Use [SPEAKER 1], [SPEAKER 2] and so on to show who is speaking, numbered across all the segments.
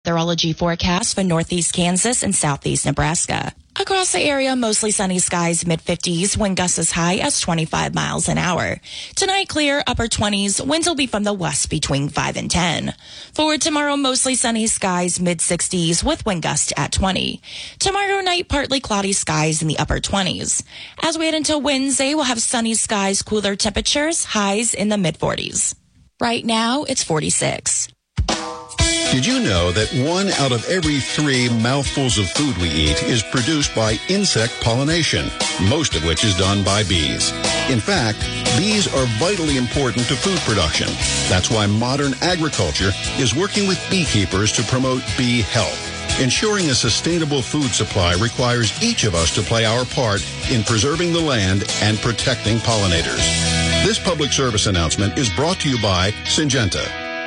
[SPEAKER 1] meteorology forecast for northeast Kansas and southeast Nebraska. Across the area, mostly sunny skies, mid-50s, wind gusts as high as 25 miles an hour. Tonight, clear, upper 20s, winds will be from the west between 5 and 10. For tomorrow, mostly sunny skies, mid-60s, with wind gusts at 20. Tomorrow night, partly cloudy skies in the upper 20s. As we head into Wednesday, we'll have sunny skies, cooler temperatures, highs in the mid-40s. Right now, it's 46.
[SPEAKER 2] Did you know that 1 out of every 3 mouthfuls of food we eat is produced by insect pollination, most of which is done by bees? In fact, bees are vitally important to food production. That's why modern agriculture is working with beekeepers to promote bee health. Ensuring a sustainable food supply requires each of us to play our part in preserving the land and protecting pollinators. This public service announcement is brought to you by Syngenta.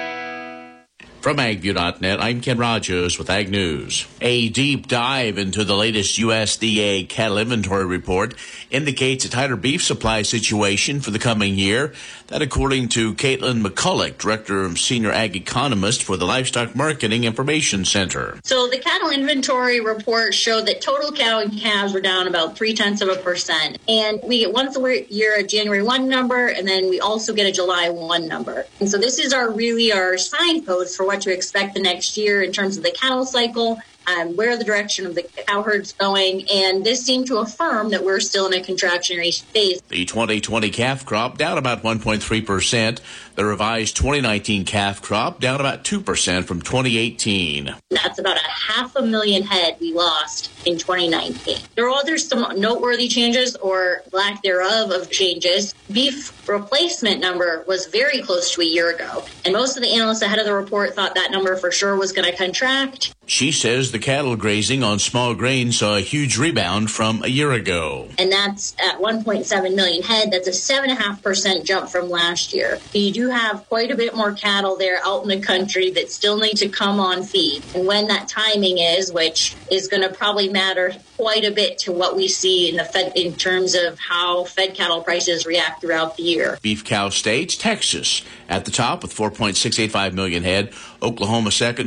[SPEAKER 3] From AgView.net, I'm Ken Rogers with Ag News. A deep dive into the latest USDA cattle inventory report indicates a tighter beef supply situation for the coming year. That according to Caitlin McCulloch, Director of Senior Ag Economist for the Livestock Marketing Information Center.
[SPEAKER 4] So the cattle inventory report showed that total cow and calves were down about 0.3%. And we get once a year a January 1 number, and then we also get a July 1 number. And so this is our signpost for what to expect the next year in terms of the cattle cycle, where the direction of the cow herd's going, and this seemed to affirm that we're still in a contractionary phase.
[SPEAKER 3] The 2020 calf crop down about 1.3%. The revised 2019 calf crop down about 2% from 2018.
[SPEAKER 4] That's about 500,000 head we lost in 2019. There are some noteworthy changes or lack thereof of changes. Beef replacement number was very close to a year ago, and most of the analysts ahead of the report thought that number for sure was going to contract.
[SPEAKER 3] She says the cattle grazing on small grain saw a huge rebound from a year ago.
[SPEAKER 4] And that's at 1.7 million head. That's a 7.5% jump from last year. You do have quite a bit more cattle there out in the country that still need to come on feed. And when that timing is, which is going to probably matter quite a bit to what we see in the Fed in terms of how fed cattle prices react throughout the year.
[SPEAKER 3] Beef cow states, Texas at the top with 4.685 million head. Oklahoma second,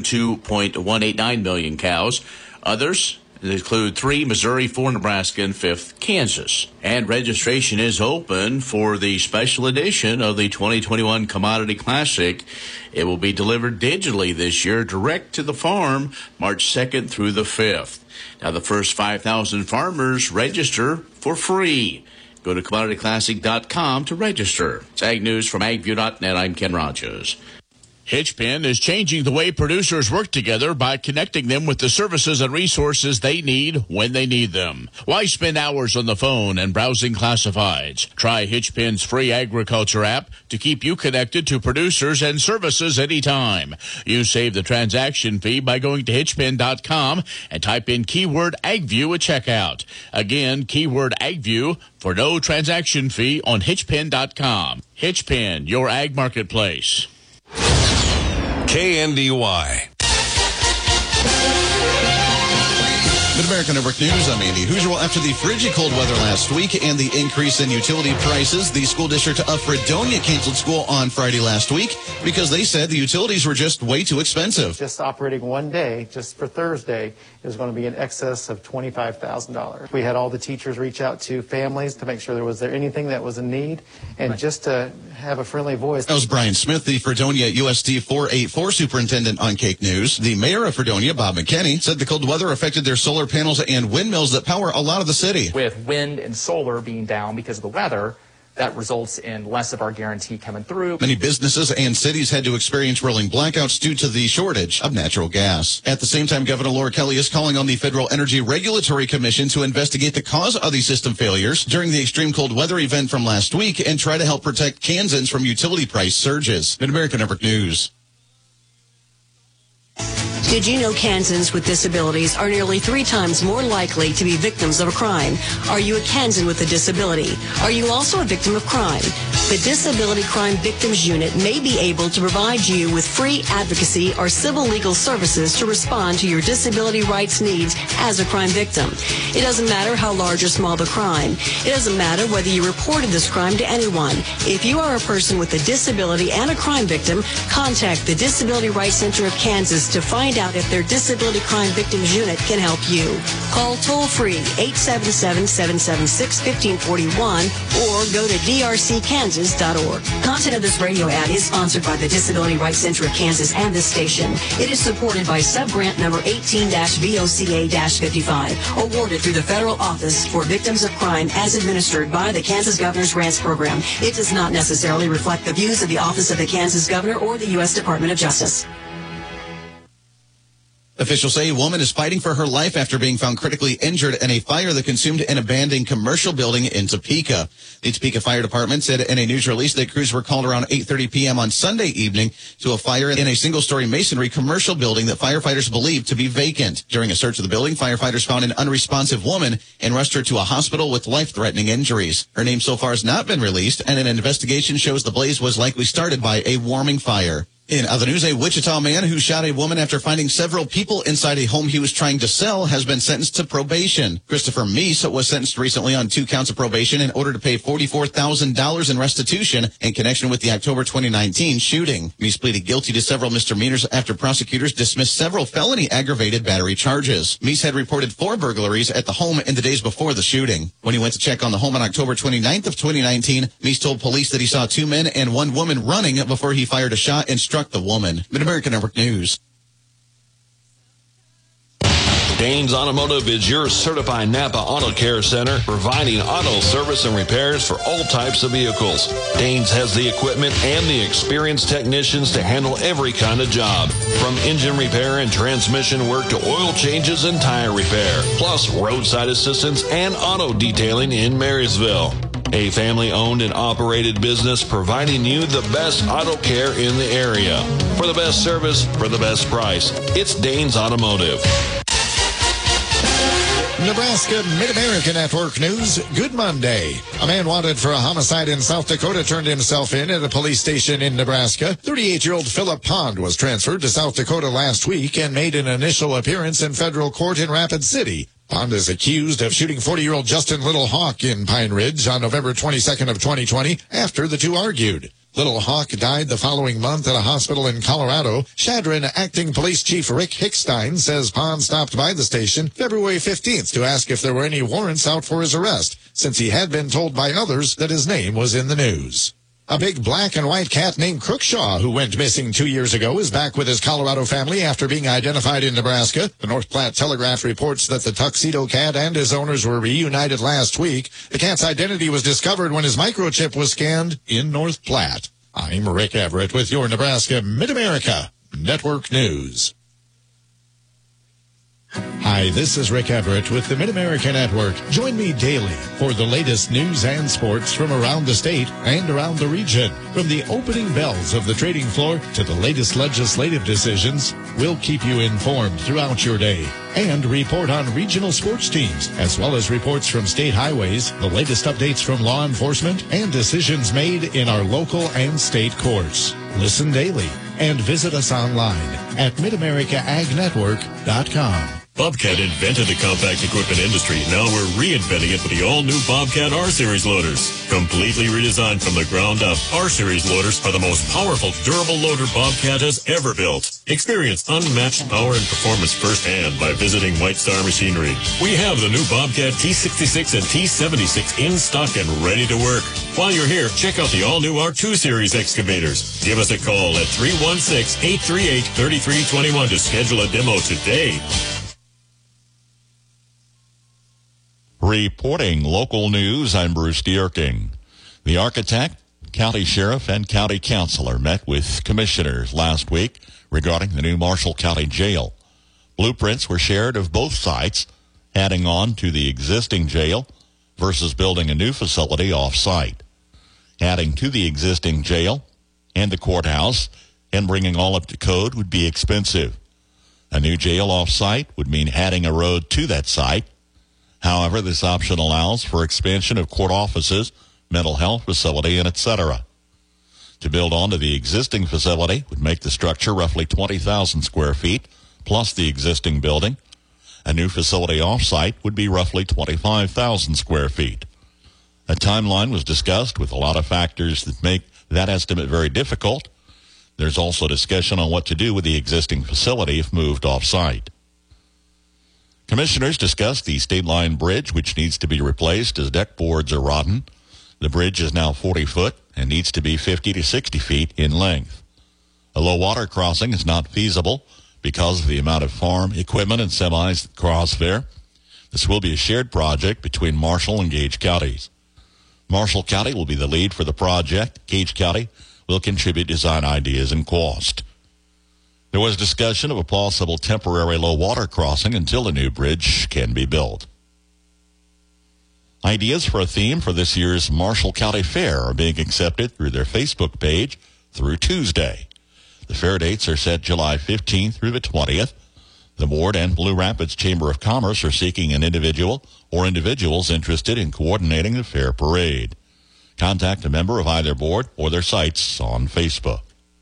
[SPEAKER 3] 2.189 million cows. Others include 3, Missouri, 4, Nebraska, and 5th, Kansas. And registration is open for the special edition of the 2021 Commodity Classic. It will be delivered digitally this year, direct to the farm, March 2nd through the 5th. Now, the first 5,000 farmers register for free. Go to CommodityClassic.com to register. It's Ag News from AgView.net. I'm Ken Rogers. Hitchpin is changing the way producers work together by connecting them with the services and resources they need when they need them. Why spend hours on the phone and browsing classifieds? Try Hitchpin's free agriculture app to keep you connected to producers and services anytime. You save the transaction fee by going to Hitchpin.com and type in keyword AgView at checkout. Again, keyword AgView for no transaction fee on Hitchpin.com. Hitchpin, your ag marketplace.
[SPEAKER 5] KNDY.
[SPEAKER 6] Mid-America Network News, I'm Andy Hoosier. Well, after the frigid cold weather last week and the increase in utility prices, the school district of Fredonia canceled school on Friday last week because they said the utilities were just way too expensive.
[SPEAKER 7] Just operating one day, just for Thursday, is going to be in excess of $25,000. We had all the teachers reach out to families to make sure there was anything that was in need, and just to have a friendly voice.
[SPEAKER 6] That was Brian Smith, the Fredonia USD 484 superintendent on Cake News. The mayor of Fredonia, Bob McKinney, said the cold weather affected their solar panels and windmills that power a lot of the city.
[SPEAKER 8] With wind and solar being down because of the weather, that results in less of our guarantee coming through.
[SPEAKER 6] Many businesses and cities had to experience rolling blackouts due to the shortage of natural gas. At the same time, Governor Laura Kelly is calling on the Federal Energy Regulatory Commission to investigate the cause of these system failures during the extreme cold weather event from last week and try to help protect Kansans from utility price surges. Mid-America Network News.
[SPEAKER 9] Did you know Kansans with disabilities are nearly 3 times more likely to be victims of a crime? Are you a Kansan with a disability? Are you also a victim of crime? The Disability Crime Victims Unit may be able to provide you with free advocacy or civil legal services to respond to your disability rights needs as a crime victim. It doesn't matter how large or small the crime. It doesn't matter whether you reported this crime to anyone. If you are a person with a disability and a crime victim, contact the Disability Rights Center of Kansas to find out out if their Disability Crime Victims Unit can help you. Call toll-free 877-776-1541 or go to drckansas.org. Content of this radio ad is sponsored by the Disability Rights Center of Kansas and this station. It is supported by subgrant number 18-VOCA-55, awarded through the Federal Office for Victims of Crime as administered by the Kansas Governor's Grants Program. It does not necessarily reflect the views of the Office of the Kansas Governor or the U.S. Department of Justice.
[SPEAKER 6] Officials say a woman is fighting for her life after being found critically injured in a fire that consumed an abandoned commercial building in Topeka. The Topeka Fire Department said in a news release that crews were called around 8:30 p.m. on Sunday evening to a fire in a single-story masonry commercial building that firefighters believed to be vacant. During a search of the building, firefighters found an unresponsive woman and rushed her to a hospital with life-threatening injuries. Her name so far has not been released, and an investigation shows the blaze was likely started by a warming fire. In other news, a Wichita man who shot a woman after finding several people inside a home he was trying to sell has been sentenced to probation. Christopher Meese was sentenced recently on 2 counts of probation in order to pay $44,000 in restitution in connection with the October 2019 shooting. Meese pleaded guilty to several misdemeanors after prosecutors dismissed several felony aggravated battery charges. Meese had reported 4 burglaries at the home in the days before the shooting. When he went to check on the home on October 29th of 2019, Meese told police that he saw 2 men and 1 woman running before he fired a shot and struck the woman. Mid-American Network News.
[SPEAKER 5] Danes Automotive is your certified Napa Auto Care Center, providing auto service and repairs for all types of vehicles. Danes has the equipment and the experienced technicians to handle every kind of job, from engine repair and transmission work to oil changes and tire repair, plus roadside assistance and auto detailing in Marysville. A family-owned and operated business providing you the best auto care in the area. For the best service, for the best price, it's Danes Automotive.
[SPEAKER 10] Nebraska Mid-America Network News. Good Monday. A man wanted for a homicide in South Dakota turned himself in at a police station in Nebraska. 38-year-old Philip Pond was transferred to South Dakota last week and made an initial appearance in federal court in Rapid City. Pond is accused of shooting 40-year-old Justin Little Hawk in Pine Ridge on November 22nd of 2020 after the two argued. Little Hawk died the following month at a hospital in Colorado. Chadron Acting Police Chief Rick Hickstein says Pond stopped by the station February 15th to ask if there were any warrants out for his arrest, since he had been told by others that his name was in the news. A big black and white cat named Crookshaw, who went missing 2 years ago, is back with his Colorado family after being identified in Nebraska. The North Platte Telegraph reports that the tuxedo cat and his owners were reunited last week. The cat's identity was discovered when his microchip was scanned in North Platte. I'm Rick Everett with your Nebraska Mid-America Network News. Hi, this is Rick Everett with the Mid-America Network. Join me daily for the latest news and sports from around the state and around the region. From the opening bells of the trading floor to the latest legislative decisions, we'll keep you informed throughout your day and report on regional sports teams, as well as reports from state highways, the latest updates from law enforcement, and decisions made in our local and state courts. Listen daily and visit us online at MidAmericaAgNetwork.com.
[SPEAKER 11] Bobcat invented the compact equipment industry. Now we're reinventing it with the all-new Bobcat R-Series loaders. Completely redesigned from the ground up, R-Series loaders are the most powerful, durable loader Bobcat has ever built. Experience unmatched power and performance firsthand by visiting White Star Machinery. We have the new Bobcat T66 and T76 in stock and ready to work. While you're here, check out the all-new R2 Series excavators. Give us a call at 316-838-3321 to schedule a demo today.
[SPEAKER 12] Reporting local news, I'm Bruce Dierking. The architect, county sheriff, and county councilor met with commissioners last week regarding the new Marshall County Jail. Blueprints were shared of both sites, adding on to the existing jail versus building a new facility off-site. Adding to the existing jail and the courthouse and bringing all up to code would be expensive. A new jail off-site would mean adding a road to that site. However, this option allows for expansion of court offices, mental health facility, and etc. To build onto the existing facility would make the structure roughly 20,000 square feet, plus the existing building. A new facility off-site would be roughly 25,000 square feet. A timeline was discussed with a lot of factors that make that estimate very difficult. There's also discussion on what to do with the existing facility if moved off-site. Commissioners discussed the State Line Bridge, which needs to be replaced as deck boards are rotten. The bridge is now 40 foot and needs to be 50 to 60 feet in length. A low water crossing is not feasible because of the amount of farm equipment and semis that cross there. This will be a shared project between Marshall and Gage counties. Marshall County will be the lead for the project. Gage County will contribute design ideas and cost. There was discussion of a possible temporary low water crossing until the new bridge can be built. Ideas for a theme for this year's Marshall County Fair are being accepted through their Facebook page through Tuesday. The fair dates are set July 15th through the 20th. The board and Blue Rapids Chamber of Commerce are seeking an individual or individuals interested in coordinating the fair parade. Contact a member of either board or their sites on Facebook.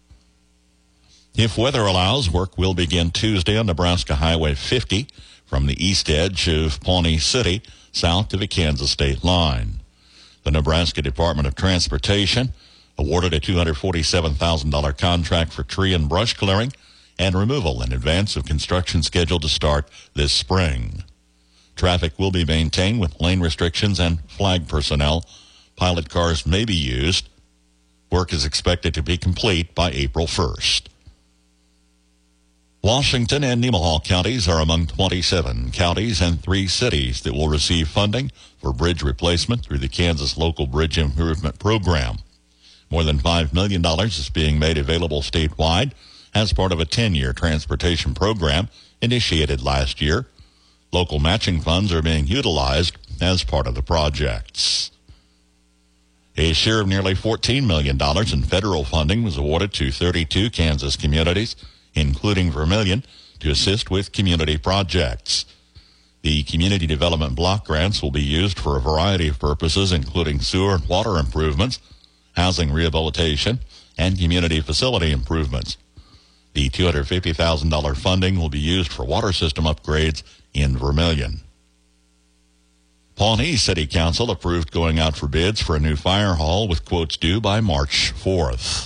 [SPEAKER 12] If weather allows, work will begin Tuesday on Nebraska Highway 50 from the east edge of Pawnee City south to the Kansas state line. The Nebraska Department of Transportation awarded a $247,000 contract for tree and brush clearing and removal in advance of construction scheduled to start this spring. Traffic will be maintained with lane restrictions and flag personnel. Pilot cars may be used. Work is expected to be complete by April 1st. Washington and Nemaha counties are among 27 counties and 3 cities that will receive funding for bridge replacement through the Kansas Local Bridge Improvement Program. More than $5 million is being made available statewide as part of a 10-year transportation program initiated last year. Local matching funds are being utilized as part of the projects. A share of nearly $14 million in federal funding was awarded to 32 Kansas communities, including Vermilion, to assist with community projects. The community development block grants will be used for a variety of purposes, including sewer and water improvements, housing rehabilitation, and community facility improvements. The $250,000 funding will be used for water system upgrades in Vermilion. Pawnee City Council approved going out for bids for a new fire hall with quotes due by March 4th.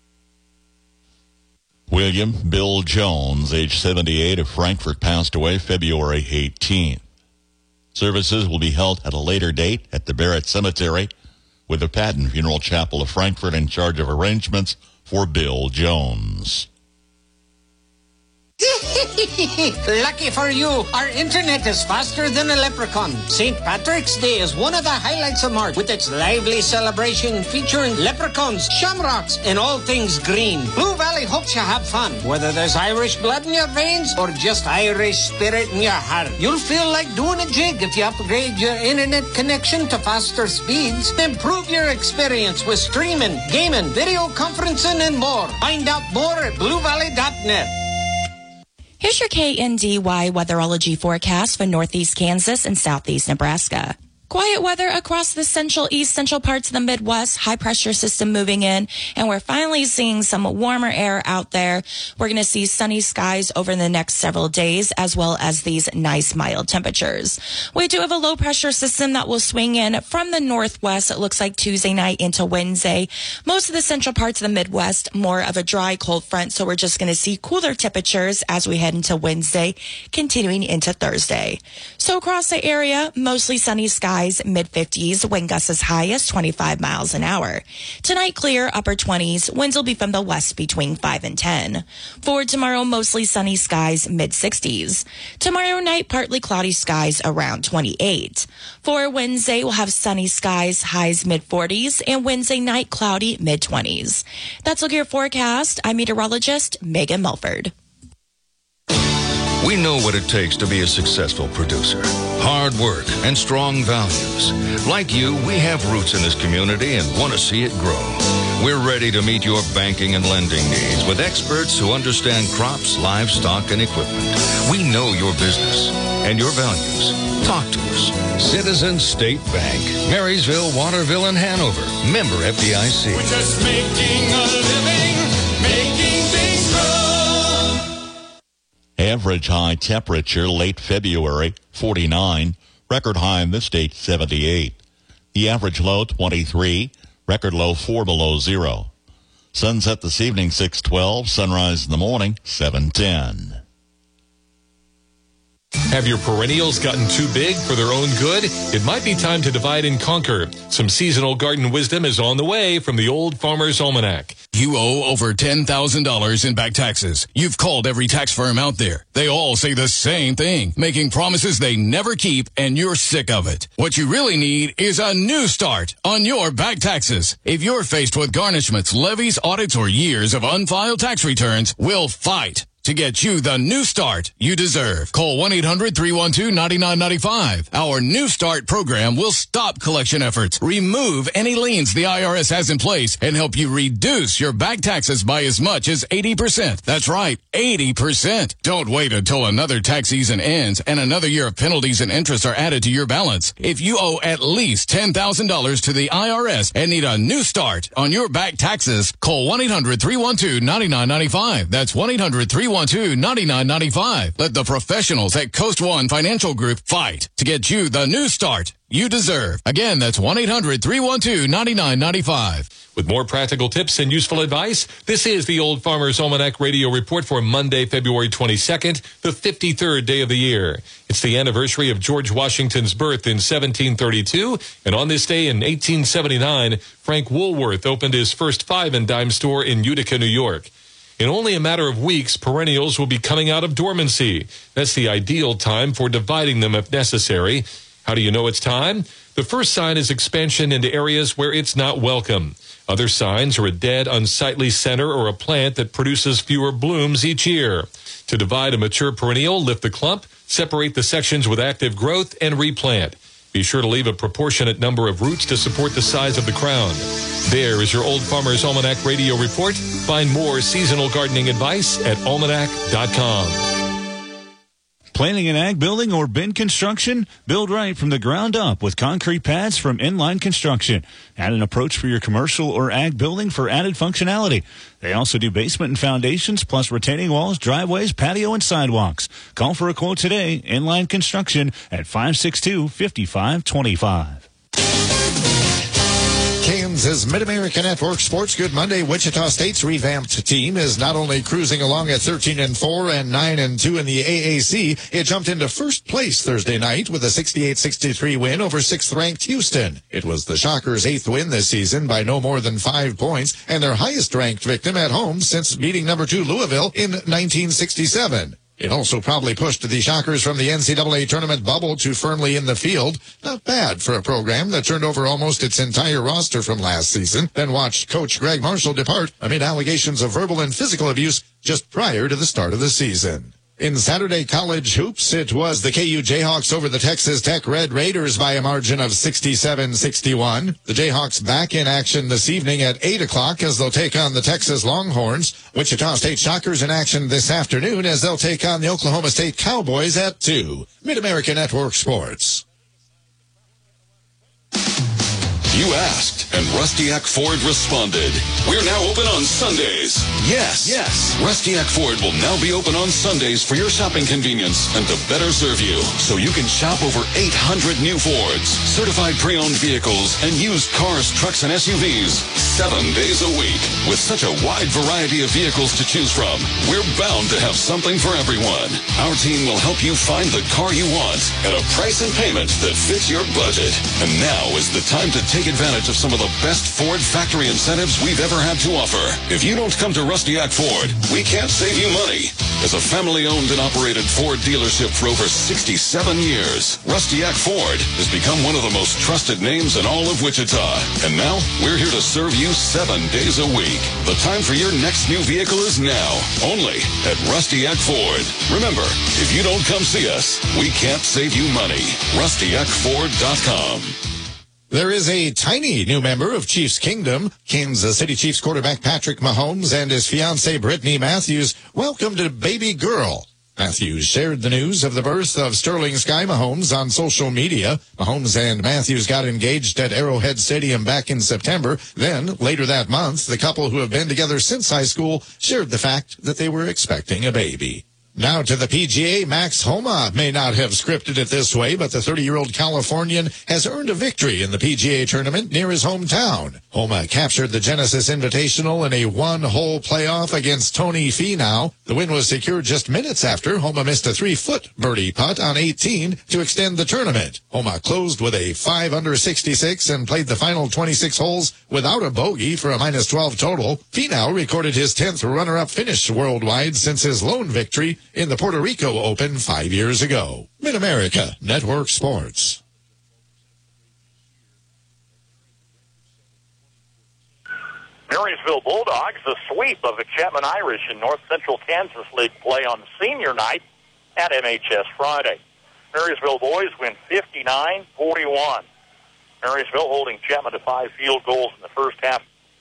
[SPEAKER 12] William Bill Jones, age 78, of Frankfort, passed away February 18th. Services will be held at a later date at the Barrett Cemetery, with the Patton Funeral Chapel of Frankfort in charge of arrangements for Bill Jones.
[SPEAKER 13] Lucky for you, our internet is faster than a leprechaun. St. Patrick's Day is one of the highlights of March, with its lively celebration featuring leprechauns, shamrocks, and all things green. Blue Valley hopes you have fun. Whether there's Irish blood in your veins or just Irish spirit in your heart, you'll feel like doing a jig if you upgrade your internet connection to faster speeds. Improve your experience with streaming, gaming, video conferencing, and more. Find out more at bluevalley.net.
[SPEAKER 1] Here's your KNDY weatherology forecast for northeast Kansas and southeast Nebraska. Quiet weather across the central parts of the Midwest, high pressure system moving in, and we're finally seeing some warmer air out there. We're going to see sunny skies over the next several days, as well as these nice mild temperatures. We do have a low pressure system that will swing in from the northwest. It looks like Tuesday night into Wednesday. Most of the central parts of the Midwest, more of a dry cold front, so we're just going to see cooler temperatures as we head into Wednesday, continuing into Thursday. So across the area, mostly sunny skies. Mid-50s, wind gusts as high as 25 miles an hour. Tonight, clear, upper 20s. Winds will be from the west between 5 and 10. For tomorrow, mostly sunny skies, mid-60s. Tomorrow night, partly cloudy skies around 28. For Wednesday, we'll have sunny skies, highs mid-40s, and Wednesday night, cloudy mid-20s. That's Look at Your Forecast. I'm meteorologist Megan Mulford.
[SPEAKER 14] We know what it takes to be a successful producer. Hard work and strong values. Like you, we have roots in this community and want to see it grow. We're ready to meet your banking and lending needs with experts who understand crops, livestock, and equipment. We know your business and your values. Talk to us. Citizens State Bank, Marysville, Waterville, and Hanover. Member FDIC.
[SPEAKER 15] We're just making a living, making things grow.
[SPEAKER 12] Average high temperature late February, 49. Record high in the state, 78. The average low, 23. Record low, 4 below zero. Sunset this evening, 6:12. Sunrise in the morning, 7:10.
[SPEAKER 16] Have your perennials gotten too big for their own good? It might be time to divide and conquer. Some seasonal garden wisdom is on the way from the Old Farmer's Almanac.
[SPEAKER 17] You owe over $10,000 in back taxes. You've called every tax firm out there. They all say the same thing, making promises they never keep, and you're sick of it. What you really need is a new start on your back taxes. If you're faced with garnishments, levies, audits, or years of unfiled tax returns, we'll fight to get you the new start you deserve. Call 1-800-312-9995. Our New Start program will stop collection efforts, remove any liens the IRS has in place, and help you reduce your back taxes by as much as 80%. That's right, 80%. Don't wait until another tax season ends and another year of penalties and interest are added to your balance. If you owe at least $10,000 to the IRS and need a new start on your back taxes, call 1-800-312-9995. That's 1-800-312-9995. Let the professionals at Coast One Financial Group fight to get you the new start you deserve. Again, that's 1-800-312-9995.
[SPEAKER 16] With more practical tips and useful advice, this is the Old Farmer's Almanac Radio Report for Monday, February 22nd, the 53rd day of the year. It's the anniversary of George Washington's birth in 1732, and on this day in 1879, Frank Woolworth opened his first five-and-dime store in Utica, New York. In only a matter of weeks, perennials will be coming out of dormancy. That's the ideal time for dividing them if necessary. How do you know it's time? The first sign is expansion into areas where it's not welcome. Other signs are a dead, unsightly center or a plant that produces fewer blooms each year. To divide a mature perennial, lift the clump, separate the sections with active growth, and replant. Be sure to leave a proportionate number of roots to support the size of the crown. There is your Old Farmer's Almanac Radio Report. Find more seasonal gardening advice at almanac.com.
[SPEAKER 18] Planning an ag building or bin construction? Build right from the ground up with concrete pads from Inline Construction. Add an approach for your commercial or ag building for added functionality. They also do basement and foundations, plus retaining walls, driveways, patio, and sidewalks. Call for a quote today. Inline Construction at 562-5525.
[SPEAKER 10] Kansas Mid-America Network Sports. Good Monday. Wichita State's revamped team is not only cruising along at 13-4 and 9-2 in the AAC, it jumped into first place Thursday night with a 68-63 win over 6th-ranked Houston. It was the Shockers' 8th win this season by no more than 5 points and their highest-ranked victim at home since beating number 2 Louisville in 1967. It also probably pushed the Shockers from the NCAA tournament bubble to firmly in the field. Not bad for a program that turned over almost its entire roster from last season, then watched Coach Greg Marshall depart amid allegations of verbal and physical abuse just prior to the start of the season. In Saturday college hoops, it was the KU Jayhawks over the Texas Tech Red Raiders by a margin of 67-61. The Jayhawks back in action this evening at 8 o'clock as they'll take on the Texas Longhorns. Wichita State Shockers in action this afternoon as they'll take on the Oklahoma State Cowboys at 2. Mid-America Network Sports.
[SPEAKER 19] You asked, and Rustiak Ford responded. We're now open on Sundays. Yes. Rustiak Ford will now be open on Sundays for your shopping convenience and to better serve you. So you can shop over 800 new Fords, certified pre-owned vehicles, and used cars, trucks, and SUVs 7 days a week. With such a wide variety of vehicles to choose from, we're bound to have something for everyone. Our team will help you find the car you want at a price and payment that fits your budget. And now is the time to take advantage of some of the best Ford factory incentives we've ever had to offer. If you don't come to Rustiak Ford, we can't save you money. As a family-owned and operated Ford dealership for over 67 years, Rustiak Ford has become one of the most trusted names in all of Wichita. And now, we're here to serve you 7 days a week. The time for your next new vehicle is now, only at Rustiak Ford. Remember, if you don't come see us, we can't save you money. RustiakFord.com.
[SPEAKER 10] There is a tiny new member of Chiefs Kingdom. Kansas City Chiefs quarterback Patrick Mahomes and his fiancée Brittany Matthews welcomed a baby girl. Matthews shared the news of the birth of Sterling Sky Mahomes on social media. Mahomes and Matthews got engaged at Arrowhead Stadium back in September. Then, later that month, the couple who have been together since high school shared the fact that they were expecting a baby. Now to the PGA. Max Homa may not have scripted it this way, but the 30-year-old Californian has earned a victory in the PGA tournament near his hometown. Homa captured the Genesis Invitational in a one-hole playoff against Tony Finau. The win was secured just minutes after Homa missed a 3-foot birdie putt on 18 to extend the tournament. Homa closed with a 5-under 66 and played the final 26 holes without a bogey for a minus 12 total. Finau recorded his 10th runner-up finish worldwide since his lone victory in the Puerto Rico Open 5 years ago. Mid-America Network Sports.
[SPEAKER 20] Marysville Bulldogs, a sweep of the Chapman Irish in North Central Kansas League play on senior night at MHS Friday. Marysville boys win 59-41. Marysville holding Chapman to 5 field goals in the first half.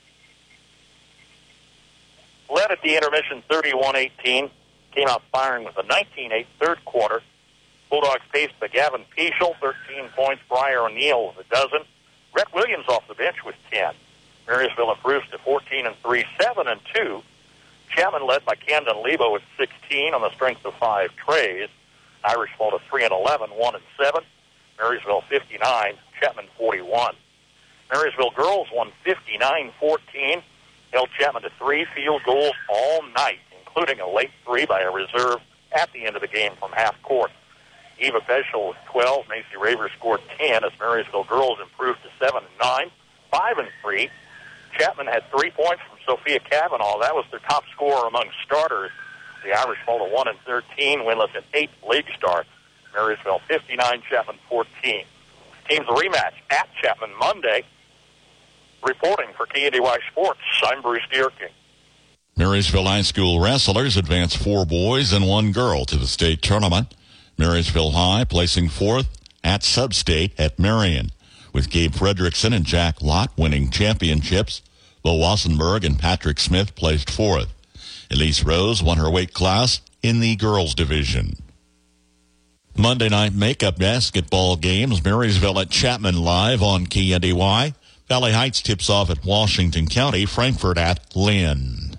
[SPEAKER 20] Led at the intermission 31-18. Came out firing with a 19-8 third quarter. Bulldogs paced by Gavin Peschel, 13 points. Briar O'Neill with a dozen. Rhett Williams off the bench with 10. Marysville improves to 14-3, 7-2. Chapman led by Camden Lebo with 16 on the strength of 5 trays. Irish fall to 3-11, 1-7. Marysville 59, Chapman 41. Marysville girls won 59-14. Held Chapman to 3 field goals all night, including a late 3 by a reserve at the end of the game from half court. Eva Peschel with 12. Macy Raver scored 10 as Marysville girls improved to 7-9, 5-3. Chapman had 3 points from Sophia Cavanaugh. That was their top scorer among starters. The Irish fall to 1-13, winless in 8 league starts. Marysville 59, Chapman 14. Teams rematch at Chapman Monday. Reporting for KNDY Sports, I'm Bruce Dierking.
[SPEAKER 12] Marysville High School wrestlers advanced 4 boys and 1 girl to the state tournament. Marysville High placing 4th at Sub-State at Marion, with Gabe Fredrickson and Jack Lott winning championships. Bo Wassenberg and Patrick Smith placed 4th. Elise Rose won her weight class in the girls division. Monday night makeup basketball games. Marysville at Chapman live on KNDY. Valley Heights tips off at Washington County. Frankfort at Lynn.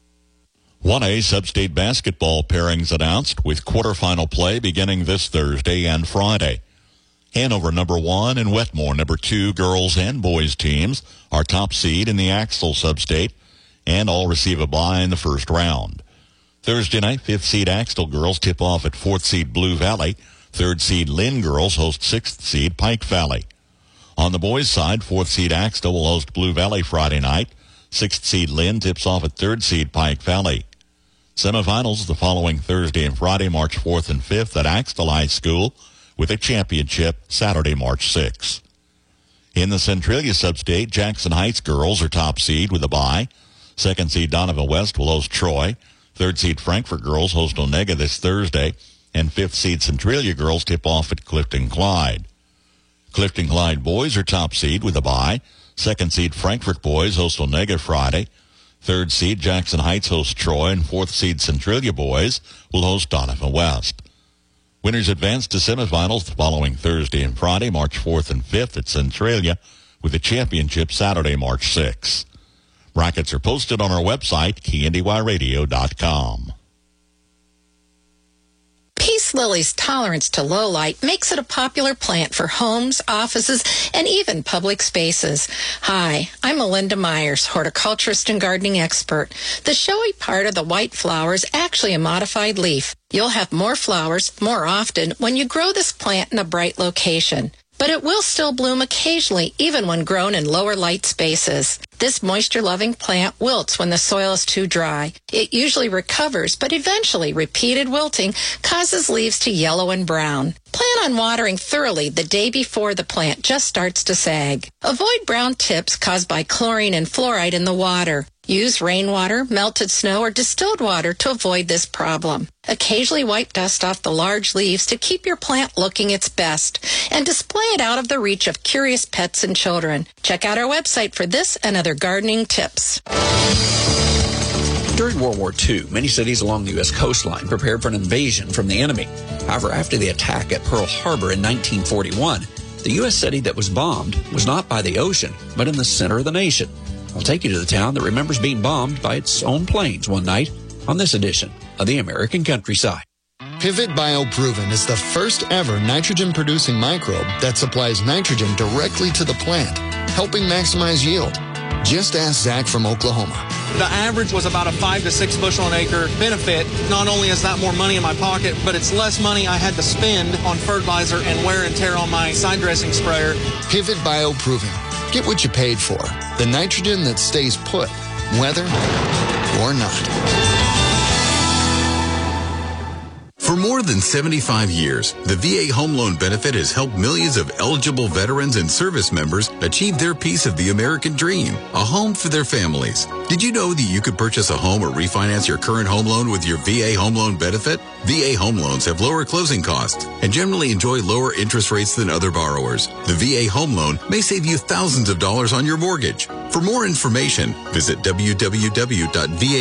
[SPEAKER 12] 1A Sub-State basketball pairings announced with quarterfinal play beginning this Thursday and Friday. Hanover number 1 and Wetmore number 2 girls and boys teams are top seed in the Axel Sub-State and all receive a bye in the first round. Thursday night, 5th seed Axtell girls tip off at 4th seed Blue Valley. 3rd seed Lynn girls host 6th seed Pike Valley. On the boys' side, 4th seed Axtell will host Blue Valley Friday night. 6th seed Lynn tips off at 3rd seed Pike Valley. Semifinals the following Thursday and Friday, March 4th and 5th at Axtell High School, with a championship Saturday, March 6th. In the Centralia Sub-State, Jackson Heights girls are top seed with a bye. 2nd seed Donovan West will host Troy. 3rd seed Frankfort girls host Onega this Thursday. And 5th seed Centralia girls tip off at Clifton Clyde. Clifton Clyde boys are top seed with a bye. 2nd seed Frankfort boys host Onega Friday. 3rd seed Jackson Heights hosts Troy, and 4th seed Centralia boys will host Donovan West. Winners advance to semifinals the following Thursday and Friday, March 4th and 5th at Centralia, with the championship Saturday, March 6th. Brackets are posted on our website, KNDYradio.com.
[SPEAKER 21] Peace Lily's tolerance to low light makes it a popular plant for homes, offices, and even public spaces. Hi, I'm Melinda Myers, horticulturist and gardening expert. The showy part of the white flower is actually a modified leaf. You'll have more flowers more often when you grow this plant in a bright location. But it will still bloom occasionally, even when grown in lower light spaces. This moisture-loving plant wilts when the soil is too dry. It usually recovers, but eventually repeated wilting causes leaves to yellow and brown. Plan on watering thoroughly the day before the plant just starts to sag. Avoid brown tips caused by chlorine and fluoride in the water. Use rainwater, melted snow, or distilled water to avoid this problem. Occasionally wipe dust off the large leaves to keep your plant looking its best and display it out of the reach of curious pets and children. Check out our website for this and other gardening tips.
[SPEAKER 22] During World War II, many cities along the U.S. coastline prepared for an invasion from the enemy. However, after the attack at Pearl Harbor in 1941, the U.S. city that was bombed was not by the ocean, but in the center of the nation. I'll take you to the town that remembers being bombed by its own planes one night on this edition of the American countryside.
[SPEAKER 2] Pivot BioProven is the first ever nitrogen-producing microbe that supplies nitrogen directly to the plant, helping maximize yield. Just ask Zach from Oklahoma.
[SPEAKER 4] The average was about a 5 to 6 bushel an acre benefit. Not only is that more money in my pocket, but it's less money I had to spend on fertilizer and wear and tear on my side dressing sprayer.
[SPEAKER 2] Pivot BioProven. Get what you paid for. The nitrogen that stays put, whether or not.
[SPEAKER 23] For more than 75 years, the VA Home Loan Benefit has helped millions of eligible veterans and service members achieve their piece of the American dream, a home for their families. Did you know that you could purchase a home or refinance your current home loan with your VA Home Loan Benefit? VA home loans have lower closing costs and generally enjoy lower interest rates than other borrowers. The VA Home Loan may save you thousands of dollars on your mortgage. For more information, visit www.va.gov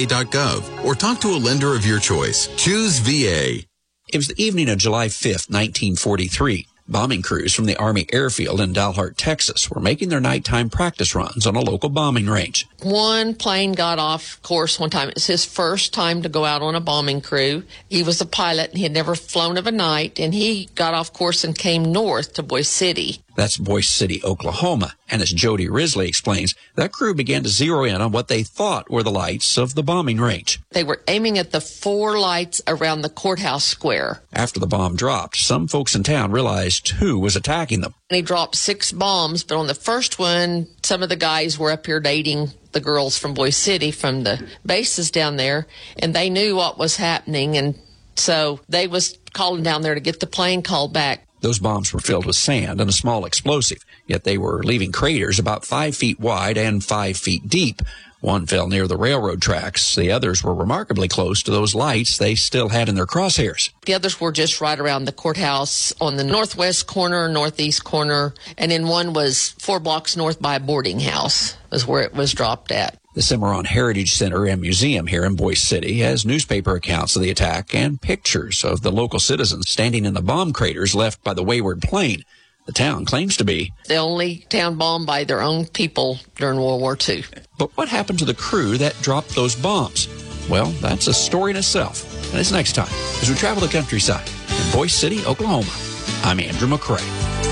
[SPEAKER 23] or talk to a lender of your choice. Choose VA.
[SPEAKER 22] It was the evening of July 5th, 1943. Bombing crews from the Army Airfield in Dalhart, Texas, were making their nighttime practice runs on a local bombing range.
[SPEAKER 24] One plane got off course one time. It was his first time to go out on a bombing crew. He was a pilot, and he had never flown of a night, and he got off course and came north to Boise City.
[SPEAKER 22] That's Boise City, Oklahoma. And as Jody Risley explains, that crew began to zero in on what they thought were the lights of the bombing range.
[SPEAKER 24] They were aiming at the 4 lights around the courthouse square.
[SPEAKER 22] After the bomb dropped, some folks in town realized who was attacking them.
[SPEAKER 24] And he dropped 6 bombs, but on the first one, some of the guys were up here dating the girls from Boise City from the bases down there, and they knew what was happening, and so they was calling down there to get the plane called back.
[SPEAKER 22] Those bombs were filled with sand and a small explosive, yet they were leaving craters about 5 feet wide and 5 feet deep. One fell near the railroad tracks. The others were remarkably close to those lights they still had in their crosshairs.
[SPEAKER 24] The others were just right around the courthouse on the northwest corner, northeast corner, and then one was 4 blocks north by a boarding house was where it was dropped at.
[SPEAKER 22] The Cimarron Heritage Center and Museum here in Boise City has newspaper accounts of the attack and pictures of the local citizens standing in the bomb craters left by the wayward plane. The town claims to be
[SPEAKER 24] the only town bombed by their own people during World War II.
[SPEAKER 22] But what happened to the crew that dropped those bombs? Well, that's a story in itself. And it's next time as we travel the countryside in Boise City, Oklahoma. I'm Andrew McCrae.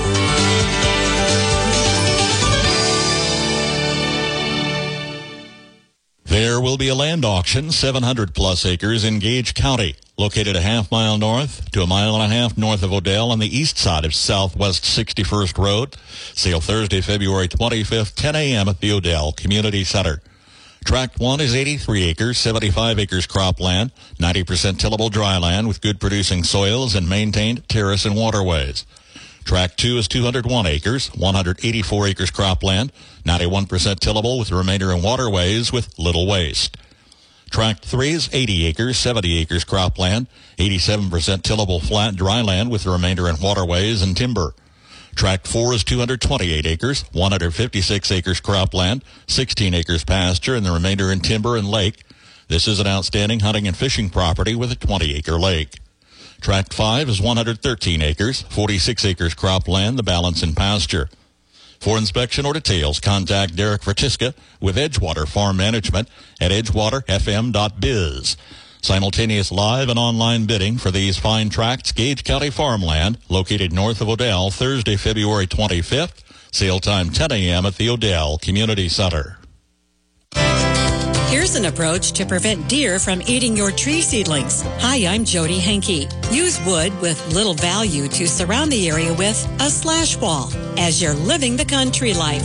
[SPEAKER 12] There will be a land auction, 700-plus acres in Gage County, located a half-mile north to a mile and a half north of Odell on the east side of Southwest 61st Road. Sale Thursday, February 25th, 10 a.m. at the Odell Community Center. Tract 1 is 83 acres, 75 acres cropland, 90% tillable dry land with good producing soils and maintained terrace and waterways. Tract 2 is 201 acres, 184 acres cropland, 91% tillable with the remainder in waterways with little waste. Tract 3 is 80 acres, 70 acres cropland, 87% tillable flat dry land with the remainder in waterways and timber. Tract 4 is 228 acres, 156 acres cropland, 16 acres pasture, and the remainder in timber and lake. This is an outstanding hunting and fishing property with a 20-acre lake. Tract 5 is 113 acres, 46 acres cropland, the balance in pasture. For inspection or details, contact Derek Vertiska with Edgewater Farm Management at edgewaterfm.biz. Simultaneous live and online bidding for these fine tracts, Gage County farmland, located north of Odell, Thursday, February 25th. Sale time 10 a.m. at the Odell Community Center.
[SPEAKER 9] Here's an approach to prevent deer from eating your tree seedlings. Hi, I'm Jody Henke. Use wood with little value to surround the area with a slash wall as you're living the country life.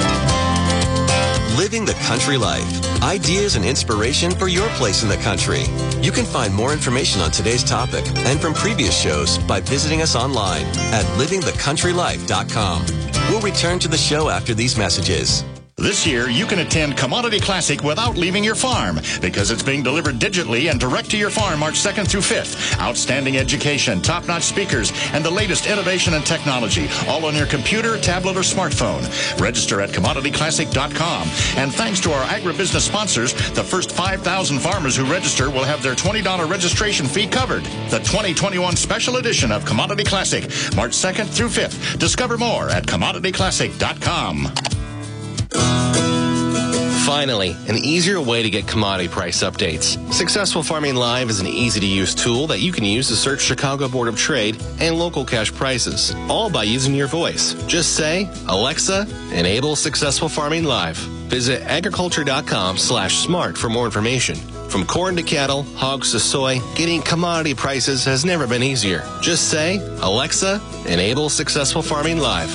[SPEAKER 25] Living the country life. Ideas and inspiration for your place in the country. You can find more information on today's topic and from previous shows by visiting us online at livingthecountrylife.com. We'll return to the show after these messages.
[SPEAKER 26] This year, you can attend Commodity Classic without leaving your farm because it's being delivered digitally and direct to your farm March 2nd through 5th. Outstanding education, top-notch speakers, and the latest innovation and technology, all on your computer, tablet, or smartphone. Register at CommodityClassic.com. And thanks to our agribusiness sponsors, the first 5,000 farmers who register will have their $20 registration fee covered. The 2021 special edition of Commodity Classic, March 2nd through 5th. Discover more at CommodityClassic.com.
[SPEAKER 3] Finally, an easier way to get commodity price updates. Successful Farming Live is an easy-to-use tool that you can use to search Chicago Board of Trade and local cash prices, all by using your voice. Just say, Alexa, enable Successful Farming Live. Visit agriculture.com/smart for more information. From corn to cattle, hogs to soy, getting commodity prices has never been easier. Just say, Alexa, enable Successful Farming Live.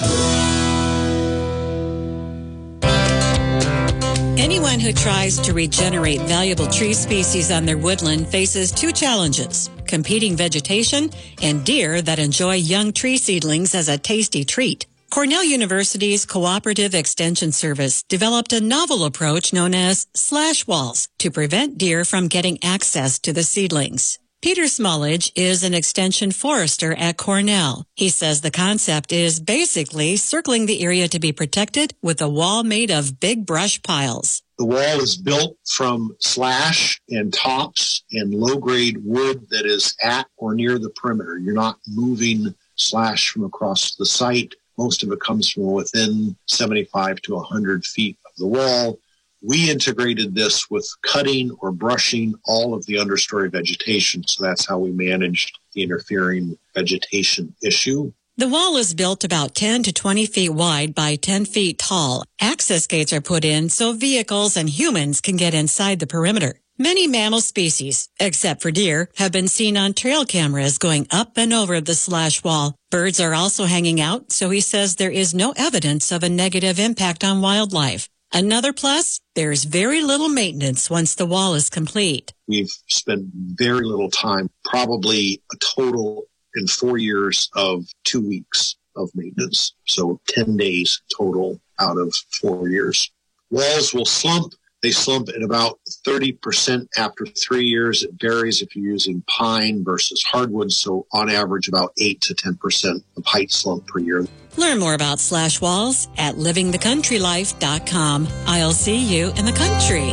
[SPEAKER 5] Anyone who tries to regenerate valuable tree species on their woodland faces two challenges: competing vegetation and deer that enjoy young tree seedlings as a tasty treat. Cornell University's Cooperative Extension Service developed a novel approach known as slash walls to prevent deer from getting access to the seedlings. Peter Smallage is an extension forester at Cornell. He says the concept is basically circling the area to be protected with a wall made of big brush piles.
[SPEAKER 6] The wall is built from slash and tops and low-grade wood that is at or near the perimeter. You're not moving slash from across the site. Most of it comes from within 75 to 100 feet of the wall. We integrated this with cutting or brushing all of the understory vegetation, so that's how we managed the interfering vegetation issue.
[SPEAKER 5] The wall is built about 10 to 20 feet wide by 10 feet tall. Access gates are put in so vehicles and humans can get inside the perimeter. Many mammal species, except for deer, have been seen on trail cameras going up and over the slash wall. Birds are also hanging out, so he says there is no evidence of a negative impact on wildlife. Another plus, there's very little maintenance once the wall is complete.
[SPEAKER 6] We've spent very little time, probably a total in 4 years of 2 weeks of maintenance. So 10 days total out of 4 years. Walls will slump. They slump at about 30% after 3 years. It varies if you're using pine versus hardwood. So on average, about 8 to 10% of height slump per year.
[SPEAKER 5] Learn more about slash walls at livingthecountrylife.com. I'll see you in the country.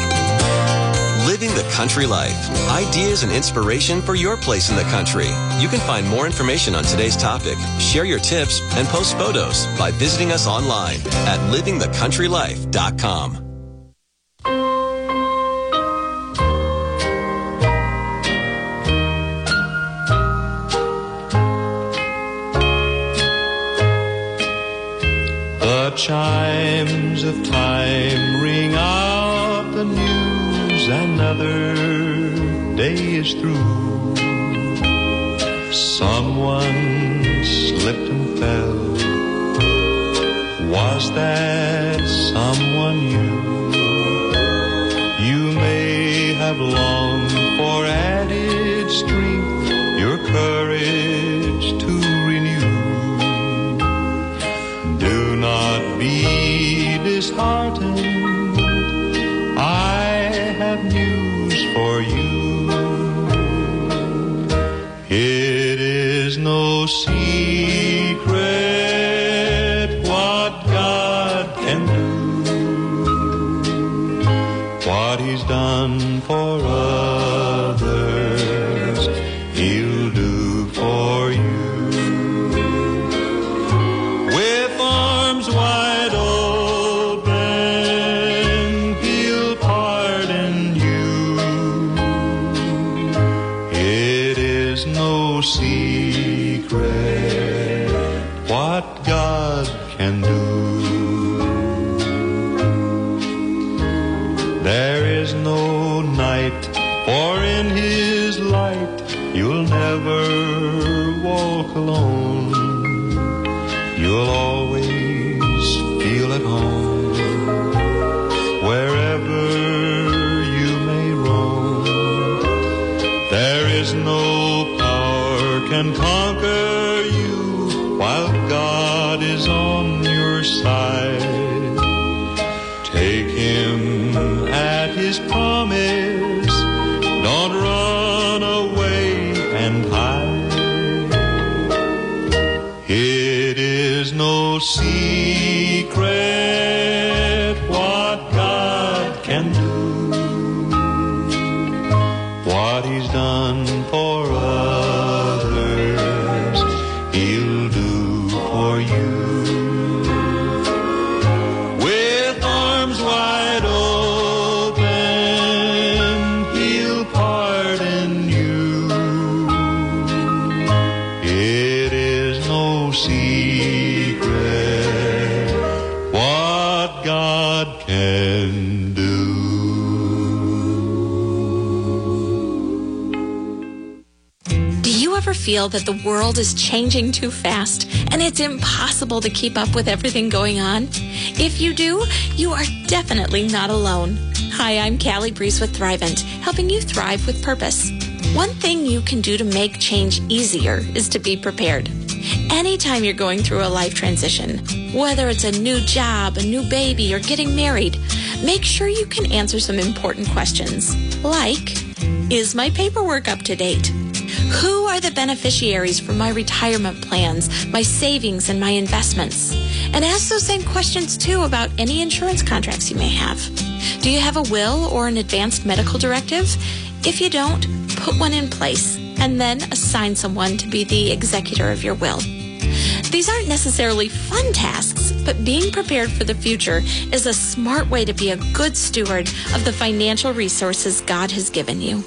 [SPEAKER 25] Living the Country Life. Ideas and inspiration for your place in the country. You can find more information on today's topic, share your tips, and post photos by visiting us online at livingthecountrylife.com.
[SPEAKER 15] The chimes of time ring out the news, another day is through. Someone slipped and fell. Was that someone you? You may have longed for added strength, your courage to renew. Do not be disheartened, I have news for you. It is no secret what God can do. What He's done for others, He'll do for you. With arms wide open, He'll pardon you. It is no secret what God can do. There is no night, for in His light you'll never walk alone. You'll always feel at home wherever you may roam. There is no power can conquer you while God is on your side. Take Him at His promise. Don't run away and hide. It is no secret what God can do. What He's done for others, He'll do for you. With arms wide open, secret what God can do.
[SPEAKER 1] Do you ever feel that the world is changing too fast and it's impossible to keep up with everything going on? If you do, you are definitely not alone. Hi, I'm Callie Breeze with Thrivent, helping you thrive with purpose. One thing you can do to make change easier is to be prepared. Anytime you're going through a life transition, whether it's a new job, a new baby, or getting married, make sure you can answer some important questions, like, is my paperwork up to date? Who are the beneficiaries for my retirement plans, my savings, and my investments? And ask those same questions, too, about any insurance contracts you may have. Do you have a will or an advanced medical directive? If you don't, put one in place and then assign someone to be the executor of your will. These aren't necessarily fun tasks, but being prepared for the future is a smart way to be a good steward of the financial resources God has given you.